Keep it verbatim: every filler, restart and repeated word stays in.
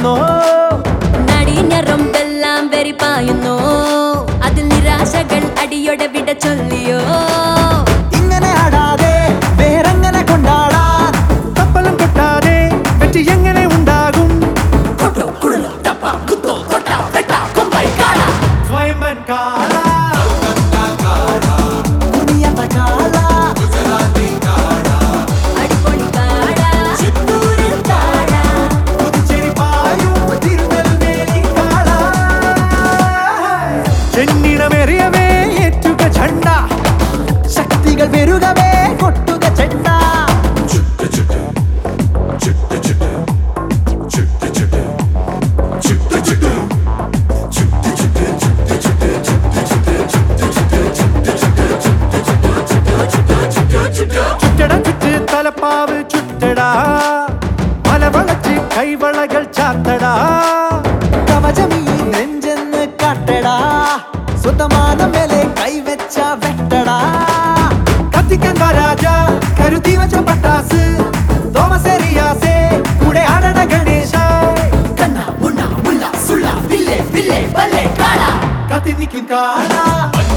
പായുന്നോ നടിഞ്ഞറമ്പെല്ലാം വെറിപ്പായുന്നോ അതിൽ നിരാശകൾ അടിയോടെ വിട ചൊല്ലിയോ ഇങ്ങനെ ആടാതെ വേറെങ്ങനെ കൊണ്ടാടാൻ തപ്പലം കൊട്ടാതെ വെറ്റി എങ്ങനെ ഉണ്ടാകും സ്വയംവൻ കാള കുനിയമ്മ കാള അടിപൊളി കാട ചിത്തൂരിൽ കാട പുതുച്ചേരി പായും തിരുനെൽവേലി കാള ചെന്നിടമേറിയവേ ഏറ്റുക ചണ്ട ശക്തികൾ വരുകവേ കൊട്ടുക ചെണ്ട ചുറ്റട ചുറ്റ് തലപ്പാവ് ചുറ്റടാ മലവളച്ച് കൈവളകൾ ചാത്തടാ കവചമീ നെഞ്ചെന്ന് കാട്ടടാ സ്വന്തമാനം മേലെ കൈവച്ച വെട്ടടാ കത്തിക്കാൻ രാജ കരുതി വച്ച പട്ടാസ് തോമസേറിയാസേ കൂടെ ആടട ഗണേശ കണ്ണ മുണ്ണ മുല്ല സുള്ള വില്ലേ വില്ലേ ബല്ലേ കാട കത്തി നിൽക്കും കാള